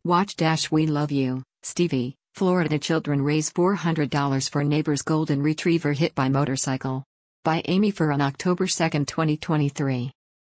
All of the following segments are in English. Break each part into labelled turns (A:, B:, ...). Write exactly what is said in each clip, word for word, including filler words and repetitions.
A: Watch dash We love you, Stevie. Florida children raise four hundred dollars for neighbor's golden retriever hit by motorcycle. By Amy Fur on October second, twenty twenty-three.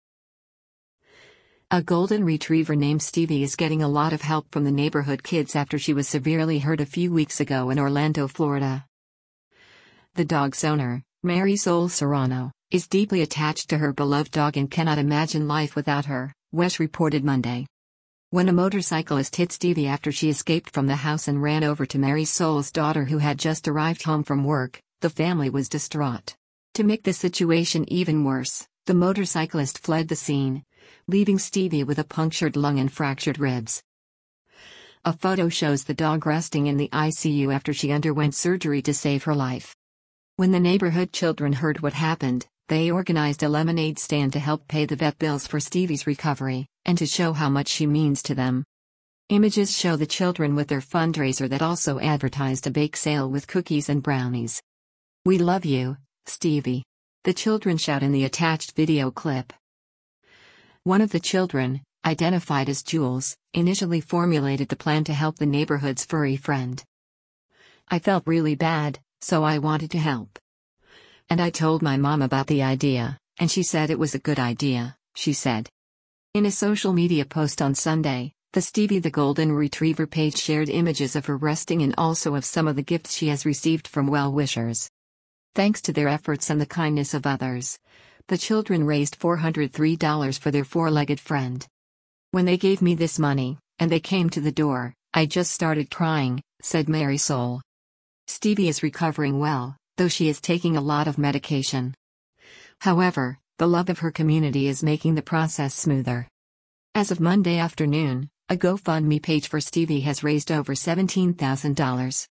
A: A golden retriever named Stevie is getting a lot of help from the neighborhood kids after she was severely hurt a few weeks ago in Orlando, Florida. The dog's owner, Marisol Serrano, is deeply attached to her beloved dog and cannot imagine life without her, W E S reported Monday. When a motorcyclist hit Stevie after she escaped from the house and ran over to Marisol's daughter who had just arrived home from work, the family was distraught. To make the situation even worse, the motorcyclist fled the scene, leaving Stevie with a punctured lung and fractured ribs. A photo shows the dog resting in the I C U after she underwent surgery to save her life. When the neighborhood children heard what happened, they organized a lemonade stand to help pay the vet bills for Stevie's recovery, and to show how much she means to them. Images show the children with their fundraiser that also advertised a bake sale with cookies and brownies. "We love you, Stevie," the children shout in the attached video clip. One of the children, identified as Jules, initially formulated the plan to help the neighborhood's furry friend. "I felt really bad, so I wanted to help. And I told my mom about the idea, and she said it was a good idea," she said. In a social media post on Sunday, the Stevie the Golden Retriever page shared images of her resting and also of some of the gifts she has received from well-wishers. Thanks to their efforts and the kindness of others, the children raised four hundred three dollars for their four-legged friend. "When they gave me this money, and they came to the door, I just started crying," said Marisol. Stevie is recovering well, though she is taking a lot of medication. However, the love of her community is making the process smoother. As of Monday afternoon, a GoFundMe page for Stevie has raised over seventeen thousand dollars.